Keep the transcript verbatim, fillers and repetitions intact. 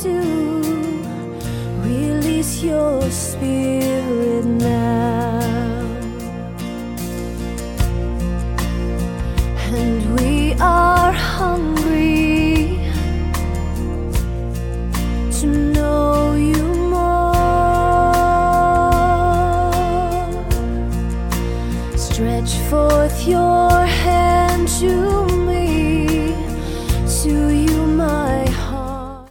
to release your spirit now. And we are hungry to know you more. Stretch forth your hand to me, to you my